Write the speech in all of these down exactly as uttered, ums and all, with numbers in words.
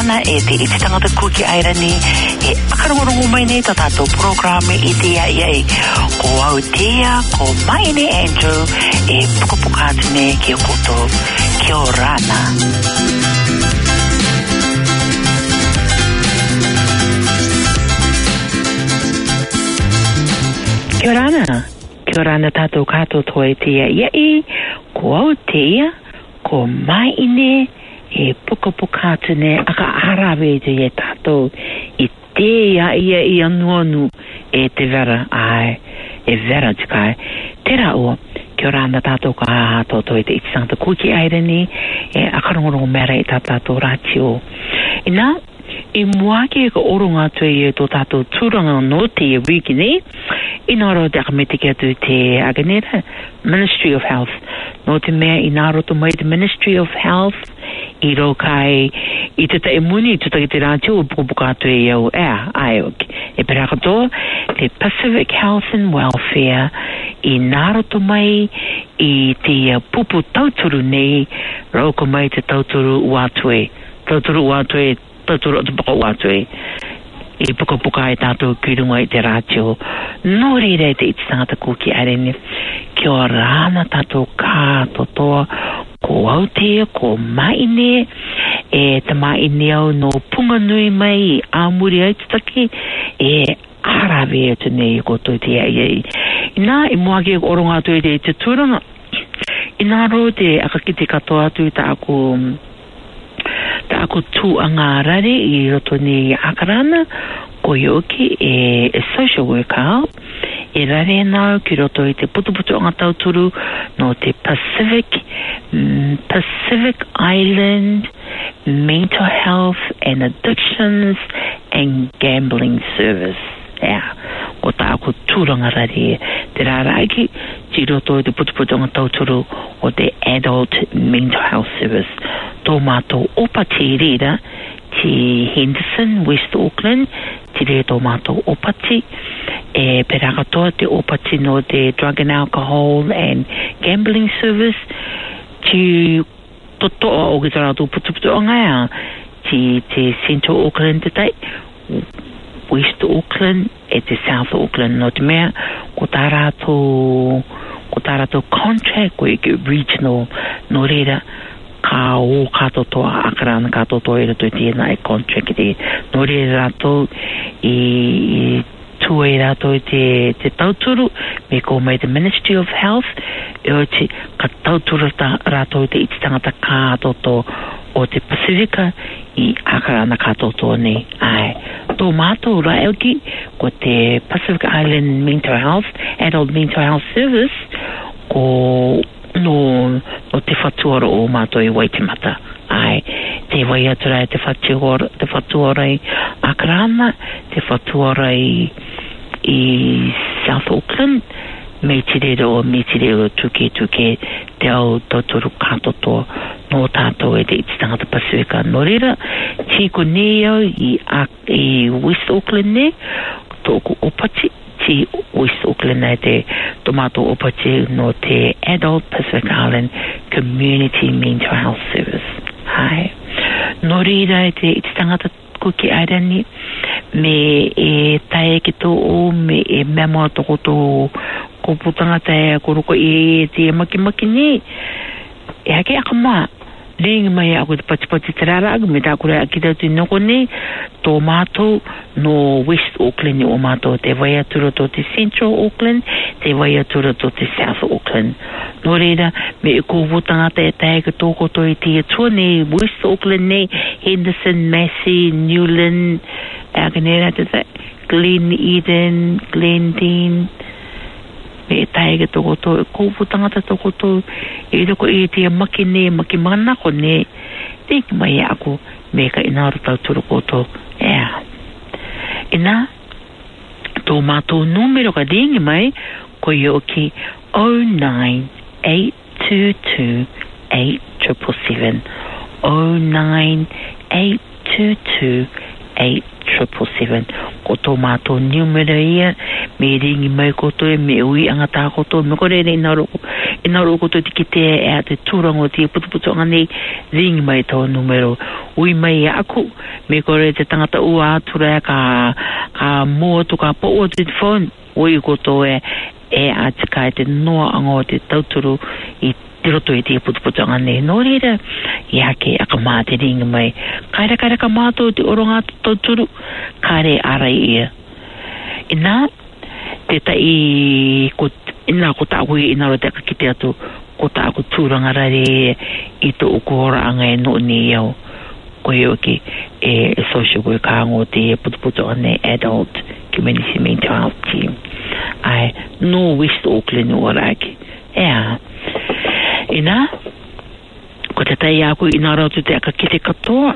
Kiorana e te iti tangata kuki airani e akarongorongo mai nei tatato programe i te ia ia e ko au tea ko Maine Andrew e pukapukatine ki o koto Kiorana. Kiorana, Kiorana tato kato toi tia ia i ko au tea ko Maine e pukapukatine aka arawe te e tato i te ia ia i anuanu e te vera ai e vera tikai tera o Kiorana tato ka toto e te itisangata kuki airani e akarongorongo mera i tato ratio ina i muake ka oronga tue e to tato turanga no te e wiki ni inaro te akametike atu te aganera Ministry of Health no te mea inaro to mai te Ministry of Health i ro kai i te te muni te te ratio pukapuka atu e au e ai e perakato te Pacific Health and Welfare i naro to mai i te pupu tauturu nei rauko mai te tauturu uatue tauturu uatue tauturu atu paka uatue i pukapuka e tātou kirunga i te ratio nori rei te iti tangata kuki arene kia o rāna tātou kātotoa ko Aotea ko Maine e te Maine au no punga nui mai i āmuri aitutaki e arawe atu nei ko toi te ai ina i moake oronga atu e te tūranga ina ro te akakite katoa atu i ta aku ta ako tu anga rare i roto ni akarana ko yoki e, e social worker e rare nao ki roto i te putuputu anga tauturu no te Pacific mm, Pacific Island Mental Health and Addictions and Gambling Service yeah. Ko ta ako tūranga rare te rara aki ti roto i te putuputu anga tauturu o te Adult Mental Health Service tō mātou opati rira ti Henderson, West Auckland ti re tō mātou opati e perakatoa te opati no te Drug and Alcohol and Gambling Service ti totoa o ki tā rātou putuputu o ngaia ti te Central Auckland te tai West Auckland e te South Auckland no te mea ko tā rātou ko tā rātou contract ko i regional no reira ka o katotoa akarana katotoa i rato i tēnā e contract i no reira rātou i tue rātou i te, te tauturu me ko mai te Ministry of Health e o te ka tauturu rātou i te ititangata katotoa o te Pacifica i akarana katotoa nei ai tō mātou raelki ko te Pacific Island Mental Health Adult Mental Health Service ko no, no te whatuara o mātou i Waitemata ai te wai atura te whatuara te whatuara i Akarana te whatuara i, i South Auckland me tirero o me tirero tuke tuke te au tauturu katotoa no tātou e te ititangata Pacifica no reira tiko nei au i, i West Auckland ne tōku opati ti West Auckland e te tomato opati no te Adult Pacific Island Community Mental Health Service hai no reira e te ititangata kuki airani me e tae ki tō o me e mea mua toko tō ko putangata e koroko e te maki maki ni e hake aka maa Lengi mai ako te patipati te rara aga me tā kore aki tau te noko nei tō mātou no West Auckland o mātou te vai atura tō te Central Auckland te vai atura tō te South Auckland no reira me e ko wotangata e tae ka tōko tō i te atua nei West Auckland nei Henderson, Massey, Newland aga nera te tae Glen Eden, Glendine me e tae ka tōko tō e ko wotangata tōko tō e roko e te maki ne maki mana ko ne te mai ako me ka inaro tau turu koto ea ina tō mātou numero ka ringi mai ko i o ki oh nine eight two two eight seven seven oh nine eight two two eight seven seven ko tō mātou numero ia me ringi mai koto e me ui angata koto me kore re inaro ina roko to tikite e te turango te putuputu ngani ring mai tau numero ui mai aku me kore te tangata ua atura ka ka mua tu ka po o te phone ui koto e e atika te noa ango te tauturu i tiroto i te putuputu ngani no rira ia ke aka maa te ring mai kaira kaira ka mātou te oronga tauturu kare arai ia ina te tai ko ina ko ta ko ina ro te ka kite atu ko ta ko turanga rare i to ukora anga e no ni yo ko yo ki e social work ango te putuputu ane adult community mental health team ai no West Auckland no raki ea ina ko te tai ako ina ro te ka kite katoa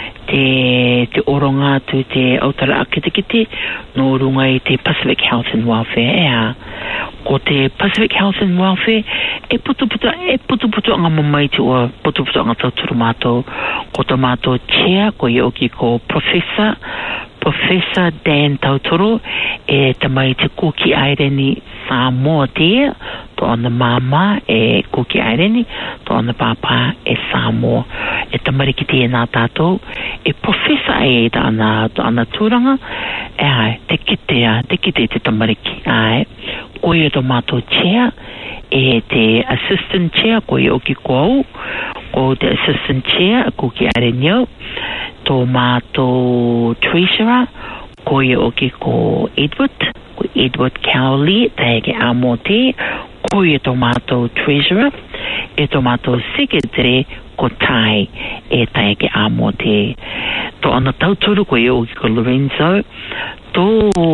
te te oronga tu te autara akite kite no runga i te Pacific Health and Welfare ea ko te Pacific Health and Welfare e putu putu e putu putu anga mamai te ua putu putu anga tauturu mātou ko ta mātou chair ko i oki ko Professor Professor Dan Tautoro e tamai te kuki aireni Samoa te to ana mama e kuki aireni to ana papa e Samoa e tamari ki te nā tātou e Professor e ta ana to ana turanga e ai te kite a te kite te tamariki ai ko i to mātou chair e te assistant chair ko i oki kou ko te assistant chair kuki aireni to mātou treasurer ko i oki ko Edward ko Edward Cowley taike amo te ko i to mātou treasurer e to mātou secretary ko Tai e taike amo te to ana tauturu ko i oki ko Lorenzo to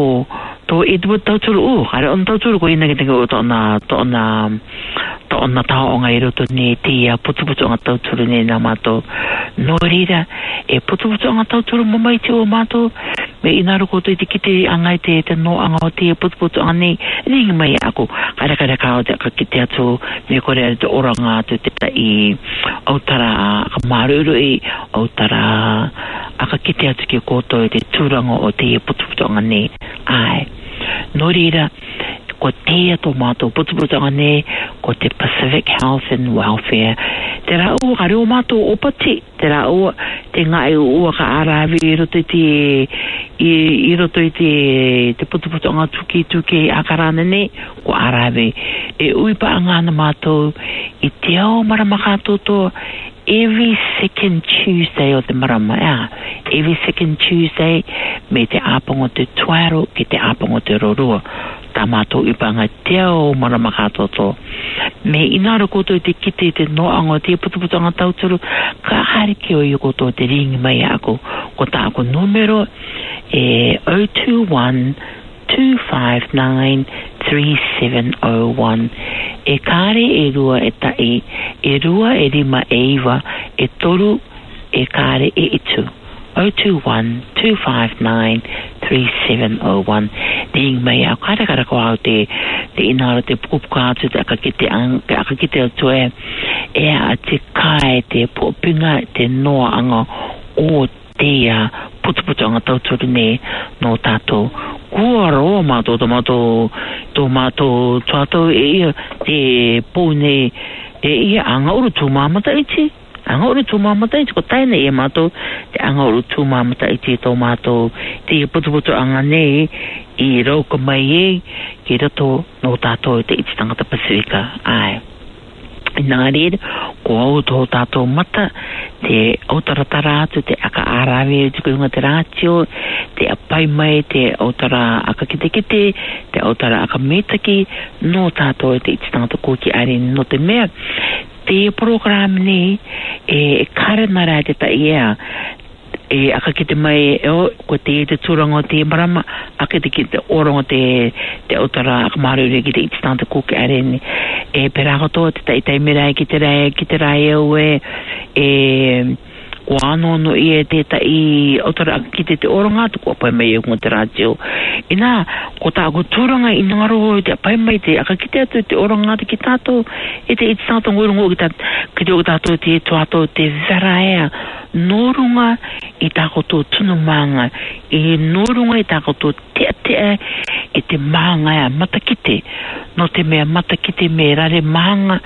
to Edward tauturu o ara on tauturu ko ina ke to ana to ana to ana taonga i roto ni te putuputu anga tauturu ni na mātou no rira e putuputu anga tauturu mamai te o mātou me ina roko to i te kite angai te te no anga o te putuputu anga ni ringi mai ako kare kare kao te ka kite atu me kore te oranga atu te ta i autara ka maruru i autara aka kite atu ki koto i te turanga o te putuputu anga ni ai no rira ko te ato mātou putuputu anga ne ko te Pacific Health and Welfare te rā ua ka reo mātou opati te rā ua te ngai ua ka arawi i roto i te i, i roto i te te putuputu anga tuki tuki akarana ne ko arawi e ui pa anga ana mātou i te au marama kātoto every second Tuesday o te marama yeah. every second Tuesday me te apango te tuaro ki te apango te rorua ta mātou i panga te au marama kātoto me inara koto i te kite te noanga te putuputu anga tauturu ka hariki o i koto te ringi mai ako ko ta ako numero e zero two one two five nine three seven zero one e kare e rua e tai e rua e rima e iwa e toru e kare e itu zero two one two five nine three seven zero one ding mai a kare kare ko au te te inara te pupuka atu te akakite akakite atu e e a te kai te popinga te noa anga o te a putuputu anga tauturu ne no tātou kua roa mātou tō mātou tō mātou tātou e ia te pōne e ia anga uru tū māmata iti anga uru tū māmata iti ko taina e mātou te anga uru tū māmata iti tō mātou te putuputu anga ne i rauka mai e ki rato no tātou te iti tangata Pasifika ai nā rea ko au tō tātou mata te autaratara atu te aka arawe te kuinga te rātio te apai mai te autara aka kite kite te autara aka metaki no tātou te iti tangata kōki are no te mea te program ni e kare nara te ta ia e aka kite mai e o ko te te turango te marama aka te kite orongo te te autara aka marure ki te iti tangata kōki are ni e perako tō te tai tai mirai ki te rai ki te rai au e e ko ano no i e te tai autara aka ki te te oronga tu ko pai mai e kunga te rātio ina ko tā ko tūranga i ngaro te pai mai te aka ki te atu te oronga te ki tātou e te iti tātou ngurungu ki te ki te o tātou te tuatou te vera ea norunga i takoto tunu manga i norunga i takoto te te i te manga a matakite no te mea matakite me rare manga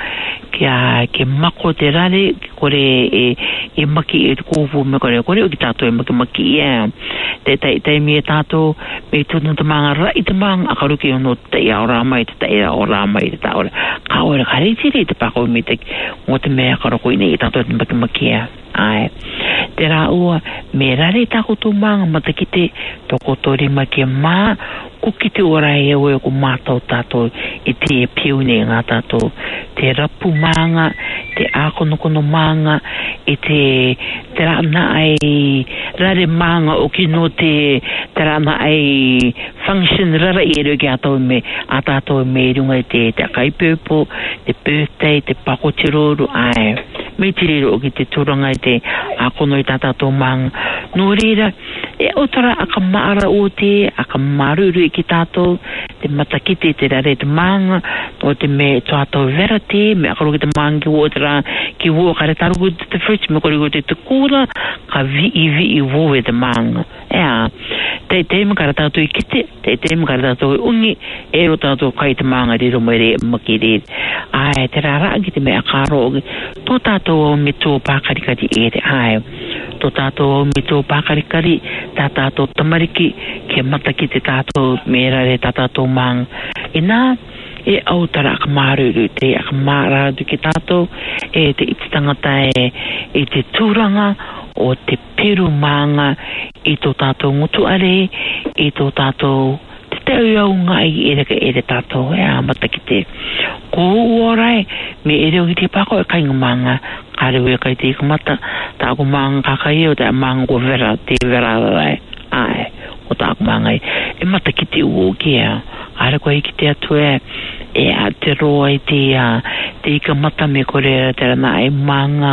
kia ke mako te rare kore e, e maki e kovu me kore kore o ki tato e maki maki e te tai tai me tato me tunu te manga rai te manga akaruki ono te ia ora mai te te ia ora mai te taore ka ora kare tiri te pako me te o te mea karoko ine i tato e maki maki e ai te rā ua me rare takoto manga matakite toko tori maki maa ko ki te ora e oe ko mātou tātou i te piune ngā tātou te rapu manga te ākonokono manga i te te rana ai rare manga o ki no te te rana ai function rara i ero ki atou me a tātou me runga i te te kaipepo te birthday te pakotiroru ai me te rero o ki te turanga i te ākono i tātou manga no reira e otara aka maara o te aka maruru i ki tātou te matakite te rare te manga o te me tātou vera te me akaro ki te manga ki otara ki wo kare taruku te fridge me kore te te kura ka vi i vi i wo e te manga ea te te me kare tātou i kite te te me kare tātou i ungi e ro tātou kai te manga riro me re maki re ai te rara ki te me akaro tō tātou me tō pākarikari e te ai tō tātou me tō pākarikari tā tātou tamariki ke mataki te tātou mera re tā tātou mang e nā e autara aka maruru te aka maradu ki tātou e te iti tangata e, e te tūranga o te peru manga i tō tātou ngutu are i tō tātou te te au ngai ere ka ere tātou e a mataki te ko uorai me ere o ki te pako e kainga manga karewe kai te ikamata tā ko manga kakai o te manga ko vera te vera rai ai o tā ko manga e mataki te uo kia are koe ki te atu e e a te roa i te uh, te ikamata me kore te rana e manga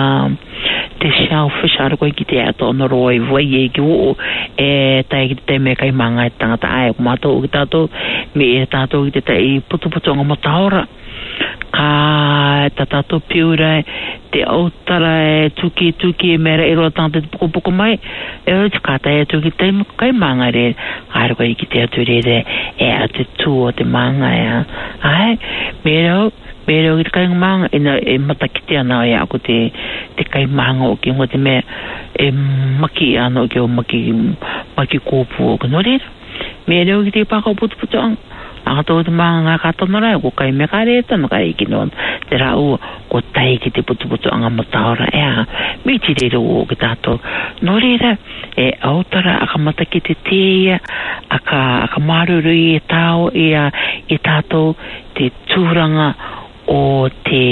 te shellfish are koe ki te atu ono roa i vai e ki uo e tai ki te me kai manga e tangata ai o mātou o ki tātou me e tātou ki te tai putu putu anga mataora ka ta tātou piura te autara e tuki tuki e mera e roa tangata te puko puko mai e o te kata e tuki te kai manga re are koe ki te atu re re e a te tū o te manga e ai mera o mera o ki te kai manga e, na, e matakite ana e ako te te kai manga o ki ngo te mea e maki ana o ki o maki maki kōpu o ka no re mera o ki te paka o putu putu anga aka tō te manga ka tonorai ko kai me kare tano kai ki no te rau ko tai ki te putu putu anga mataora ea me ti re o ki tātou no reira e autara aka mataki te teia aka, aka maruru i e tāo i a i tātou te tūranga o te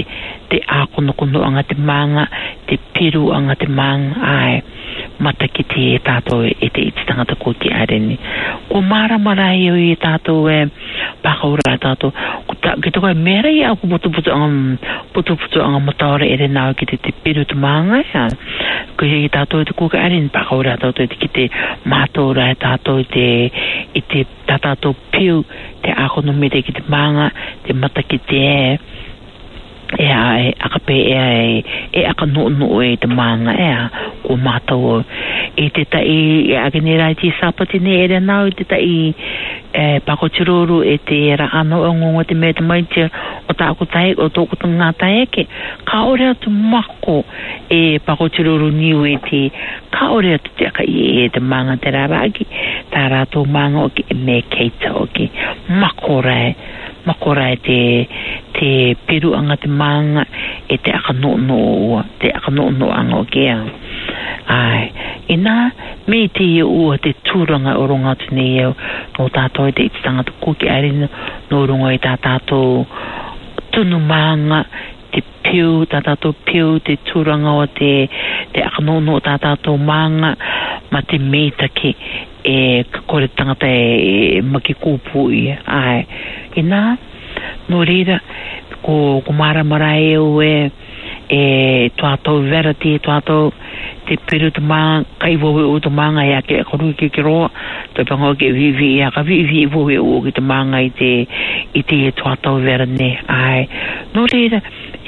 te ākonokono anga te manga te piru anga te manga ai mataki te e tātou e te iti tangata ko ki areni ko mara mara e o i tātou e pakaura tātou ki te koe mera i aku putu putu anga putu putu anga mataora e re nao ki te te piru te manga ya ko i tātou e te ko ki areni pakaura tātou e te ki te mātaura e tātou e te i te tātou piu te akonomi te ki te manga te mataki te e e a e aka pe e a e aka no no e te manga e a ko mātou e te tai e a gene rai ti sapati ne e re nau te tai e pakotiroru e te era ano o ngongo te me te maite o ta ako tai o tōku ta ngā tai eke ka ore atu mako e pakotiroru niu e te ka ore atu te aka i e te manga te raraki tā rātou manga o ki e me keita o ki mako rai mako rai te te peru anga te manga e te aka no no te aka no no anga o kia ai ina me te ua te tūranga o ronga tu nei au no tātou te iti tangata kuki ari no ronga i tā tātou tunu manga te piu tā tātou piu te tūranga o te te aka no no tā tātou manga ma te meitaki e kore tangata e maki kūpū i ai ina no reira ko ko mara mara e o e e tātou vera te tātou te peru te manga kai wowe o te manga e ake koru ki ki roa te pango ke vivi e aka vivi e wowe o ki te manga i te i te tātou vera ne ai no reira e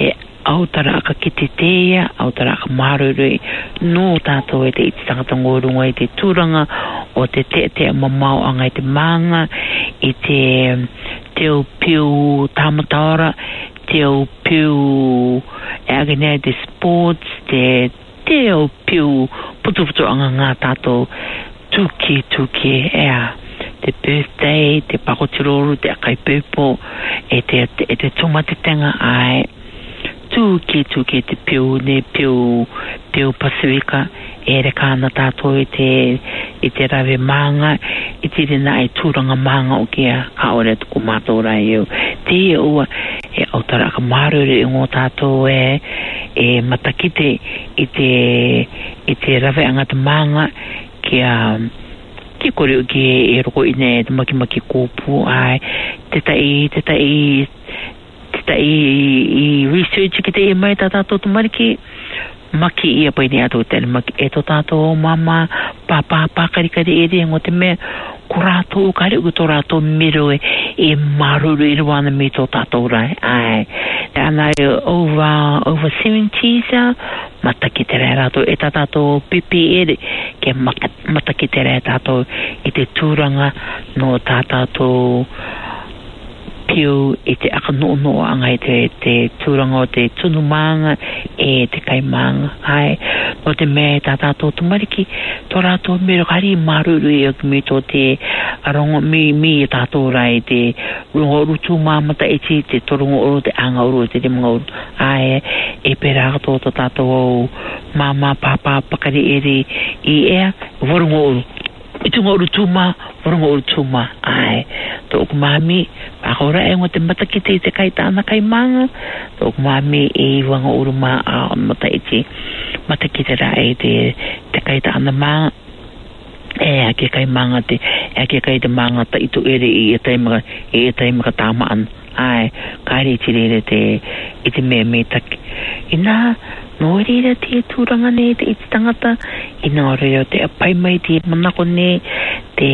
autara ka kititea, autara ka marurui, no tātou e te iti tangata ngorunga i te tūranga o te te te mamau anga i te manga, i te teo piu tamataora, teo piu e agene te sports, te teo piu putuputu anga ngā tātou tuki tuki ea. Te birthday, te pakotiroru, te akai pepo, e te, te, e te tumatetenga ai, tuki tuki te piu ne piu, piu Pasifika, e re kāna tātou i te, i te rawe manga, i te rina e tūranga manga o kia, ka ore tuku mātou rai eu. Te ua, e autara ka marure i ngō tātou e, e matakite i te, i te rawe angata manga, kia, ki kore o ki e roko i ne te maki maki kōpū ai te tai te tai te tai i research ki te e mai tā tātou tu mariki maki ia pai ni ato tēne maki e tō tātou mama papa pākari kari e re ngō te mea ko rātou kari u tō rātou miro e e maruru i ruana me tō tātou rai ai te ana e over over seventies mataki te rai rātou e tā tātou pipi e re ke mataki te rai tātou i te tūranga no tā tātou piu i te akanono anga i te, te tūranga o te tunumanga e te kaimanga ai no te mea tā tātou tumariki tō rātou mero kari maruru i o mi tō te arongo mi mi i tātou rai te rungo oru tū māmata e ti te torongo oru te anga oru te te mga oru ai e pera tō tō tātou o mama papa pakari eri i ea warungo oru i tunga oru tūma warungo oru tūma ai tō ku mami akora e ngō te matakite i te kai tāna kai manga tō ku mami e wanga oru mā a mata i te matakite ra e te te kai tāna manga e ake kai manga te e ake kai te manga ta itu ere i e taimaka i e taimaka tāmaan ai kaere i te rere te i te mea me taki i nā no rira te tūranga ne te iti tangata i nā reo te apai mai te manako ne te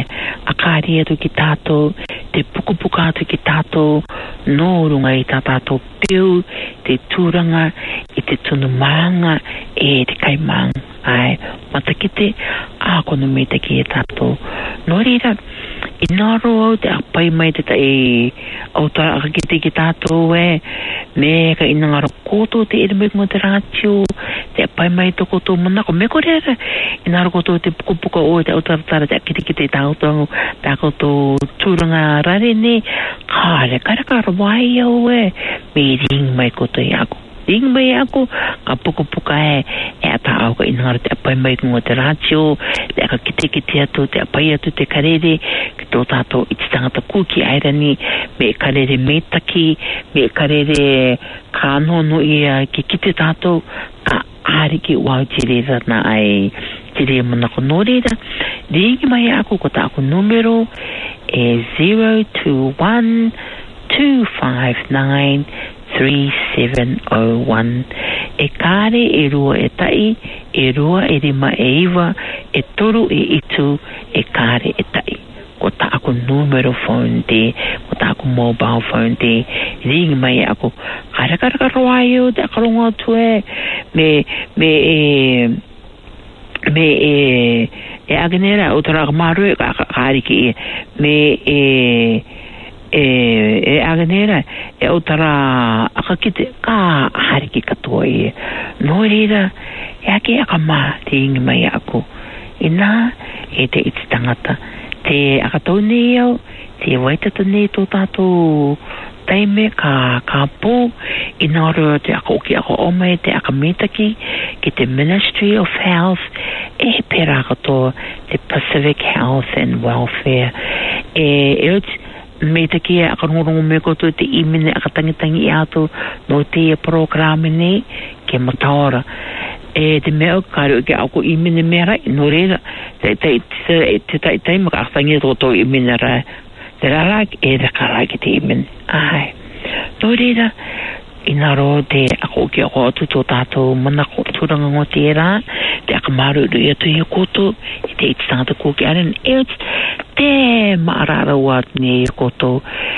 akari atu ki tātou te pukupuka atu ki tātou no runga i tā tātou piu te tūranga i te tunumanga e te kaimanga ai matakite a kono me te ki e tātou no rira i nā roa te apai mai te ta e autara aka ki te ki tātou e me ka ina ngaro koto te ere me ngō te rātio te apai mai to koto manako me korera i nā roa koto te pukupuka o te autara tara te akite ki te tāutangu tā koto tūranga rare ne kāre kāre kāre wai au e me ring mai koto i ako ring mai ako ka pukupuka e e ata au ka ina ngaro te apai mai ngō te rātio te aka kite kite atu te apai atu te karere ki tō tātou i te tangata kuki airani me karere metaki me karere kānono ia ki kite tātou ka āriki wau tirera na ai tirera manako no reira ringi mai ako ko tā ako numero e zero two one two five nine three seven zero one e kāre e rua e tai e rua e rima e iwa e toru e itu e kāre e tai ko tā ako numero phone te ko tā ako mobile phone te ringi mai ako kare kare kare waio te akarongo atu e me me e me e e agenera o tara maru e kariki e me e e e agenera e o tara akakite ka hariki katoa e no rira e ake akama te ingi mai ako ina e te iti tangata te akatau nei au te waitata nei tō tātou taime ka ka pō i nā rua te ako ki ako ome te akamitaki ki te Ministry of Health e pera katoa te Pacific Health and Welfare e e oti me te kia akarongorongo me koto te imene akatangitangi i ato no te programe nei ke mataora e te mea kare o ke ako imene mera no reira te te te te te te maka akatangi toto imene rai te rarak e te karai ki te imene ai no reira inaro te ako ki ako atu tō tātou mana ko turanga ngō te era te akamaru ru i atu i koto i te iti tangata kōki aren e te maarara wat ni i koto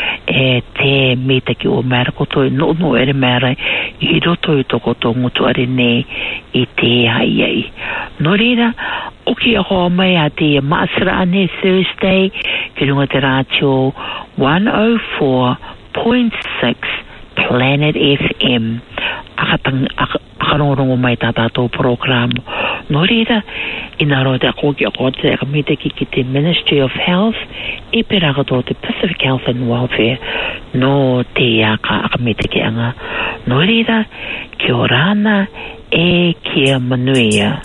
e te meta ki o mera koto i no no ere mera i roto i to koto ngutu are ne i te hai ai no reira o ki ako mai a te maasara ane Thursday ki runga te rātio one oh four point six Planet F M akatang akarongo mai ta tātou program no reira inaro te ako ki ako te akamite ki ki te Ministry of Health e peraga tō te Pacific Health and Welfare no te aka akamite ki anga no reira ki o rāna e kia manuia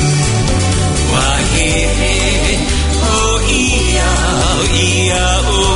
Oh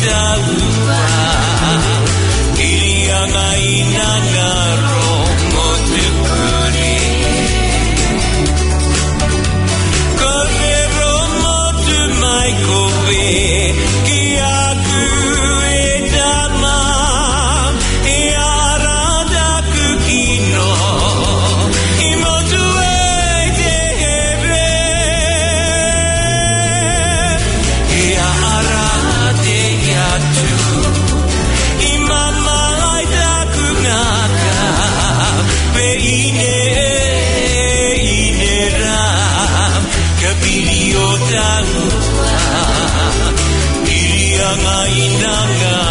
Irianga inanga